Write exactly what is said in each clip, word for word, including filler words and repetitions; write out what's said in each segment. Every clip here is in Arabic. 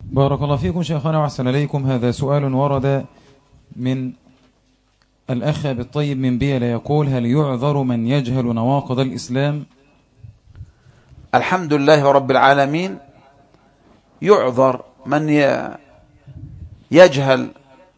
بارك الله فيكم شيخنا وأحسن إليكم. هذا سؤال ورد من الأخ بالطيب من بيلا يقول: هل يعذر من يجهل نواقض الإسلام؟ الحمد لله رب العالمين. يعذر من يجهل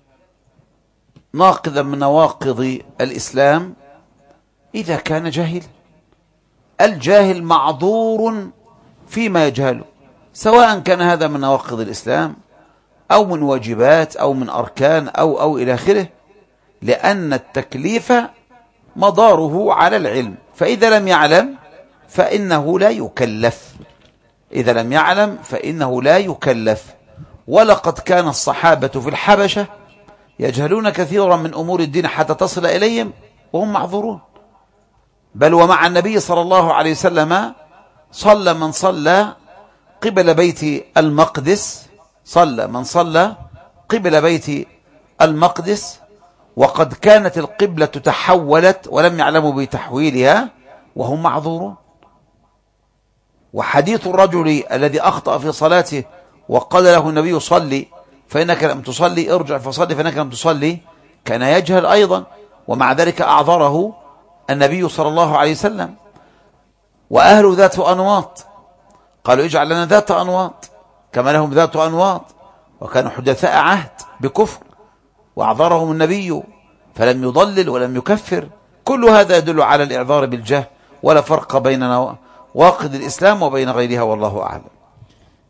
ناقضا من نواقض الإسلام إذا كان جاهل. الجاهل معذور فيما يجهله، سواء كان هذا من نواقض الإسلام أو من واجبات أو من أركان أو أو إلى آخره، لأن التكليف مداره على العلم، فإذا لم يعلم فإنه لا يكلف. إذا لم يعلم فإنه لا يكلف. ولقد كان الصحابة في الحبشة يجهلون كثيرا من أمور الدين حتى تصل إليهم وهم معذورون. بل ومع النبي صلى الله عليه وسلم صلى من صلى قبل بيت المقدس صلى من صلى قبل بيت المقدس وقد كانت القبلة تحولت ولم يعلموا بتحويلها وهم معذورون. وحديث الرجل الذي أخطأ في صلاته وقال له النبي: صلي فإنك لم تصلي، ارجع فصلي فإنك لم تصلي، كان يجهل أيضا، ومع ذلك أعذره النبي صلى الله عليه وسلم. وأهل ذات أنواط قالوا: اجعل لنا ذات أنواط كما لهم ذات أنواط، وكانوا حدثاء عهد بكفر وأعذرهم النبي فلم يضلل ولم يكفر. كل هذا يدل على الإعذار بالجهل، ولا فرق بين نواقض الإسلام وبين غيرها، والله أعلم.